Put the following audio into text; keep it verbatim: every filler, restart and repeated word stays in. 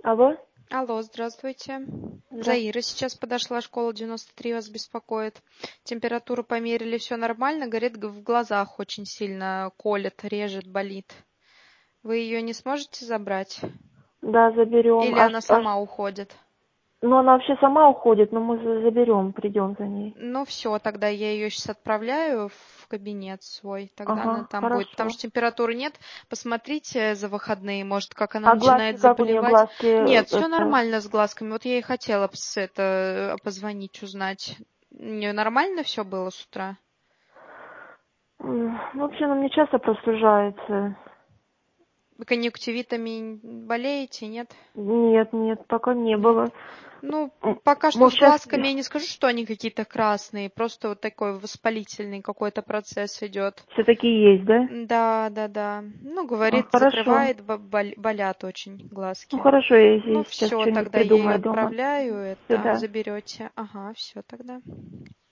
Алло? Алло, здравствуйте. Да. Заира сейчас подошла, школа девяносто три вас беспокоит. Температуру померили, все нормально, говорит, г- в глазах очень сильно колет, режет, болит. Вы ее не сможете забрать? Да, заберем. Или А, ш- она а ш- сама уходит? ну, она вообще сама уходит, но мы за- заберем, придем за ней. Ну все, тогда я ее сейчас отправляю в кабинет свой, тогда она Ага, там будет. Потому хорошо. что температуры нет. Посмотрите за выходные, может, как она А глазки, начинает как у нее заболевать. глазки? э, Нет, все Это... нормально с глазками. Вот я и хотела с- это э, позвонить, узнать. У нее нормально все было с утра? м, ну, вообще, она мне часто прослежается. Вы конъюнктивитами болеете, нет? Нет, нет, пока не Нет. было. Ну, М, пока что с Может, сейчас... глазками я не скажу, что они какие-то красные, просто вот такой воспалительный какой-то процесс идет. Все-таки есть, да? Да, да, да. Ну, А, говорит, хорошо. закрывает, бо- бол- болят очень Ну, глазки. хорошо, я Ну, ей сейчас все, что-нибудь тогда я ее придумаю дома. отправляю, Все, это да. заберете. Ага, все тогда.